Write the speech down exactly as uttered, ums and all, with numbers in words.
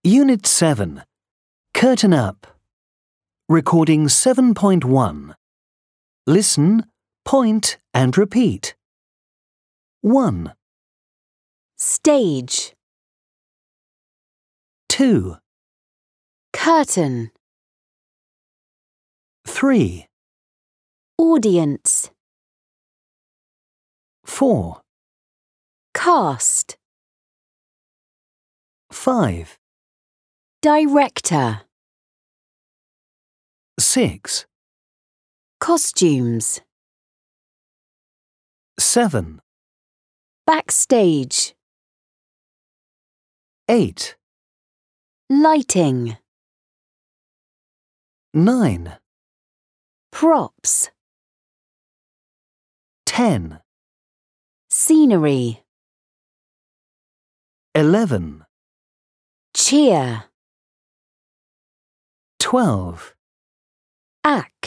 Unit seven. Curtain up. Recording seven point one. Listen, point and repeat. one, Stage. two, Curtain. three, Audience. four, Cast. five, Director. six, Costumes. seven, Backstage. eight, Lighting. nine, Props. ten, Scenery. eleven, Cheer. twelve. Act.